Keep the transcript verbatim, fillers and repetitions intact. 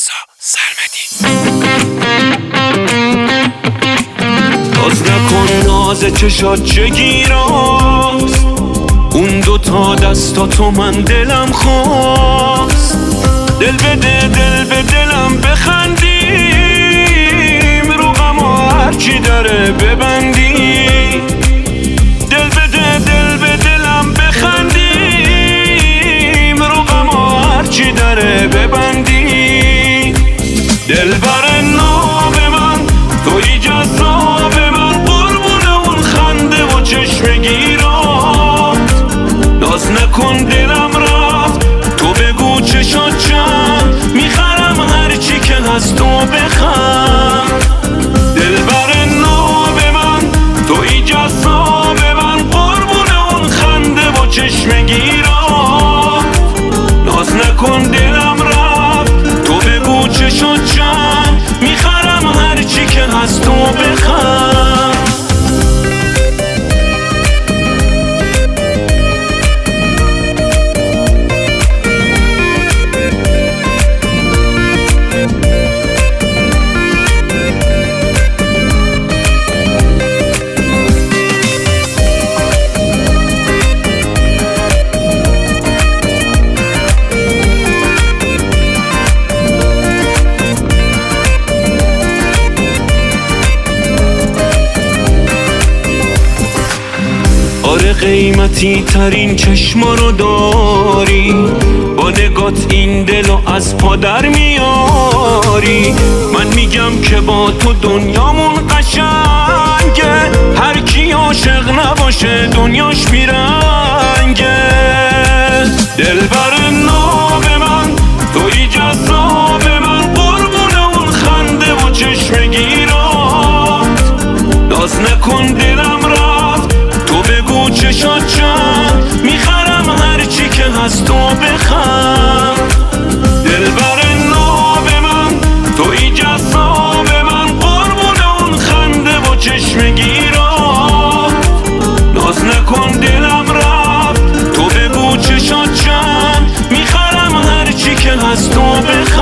رضا سرمدی. باز نکن ناز چشات چگیراست، اون دوتا دستا تو من دلم خواست. دل بده دل به دلم بخندیم، رو غم و هرچی داره ببندی. دل بده دل به دلم بخندیم، رو غم و هرچی داره ببندی. دل بر ناب من توی جذاب من، قربون اون خنده و چشم گیرات. ناز نکن دلم رفت، تو بگو چشات چند، میخرم هرچی که هست تو بخند. دل بر ناب من توی جذاب من، قربون اون خنده و چشم گیرات. ناز نکن دلم رفت، تو بگو چشات چند، میخرم هرچی که هست تو بخند. آره قیمتی ترین چشما رو داری، با نگات این دلو از پا در میاری. من میگم که با تو دنیامون قشنگه، هر کی عاشق نباشه دنیاش بیرنگه. دل بر ناب من توی جذاب من، قربون اون خنده و چشم گیرات. ناز نکن دلم رفت، تو بگو چشات چند، میخرم هرچی که هست تو بخند. دل بر ناب من توی جذاب من، قربون اون خنده و چشم گیرات. ناز نکن دلم رفت، تو بگو چشات چند، میخرم هرچی که هست تو بخند.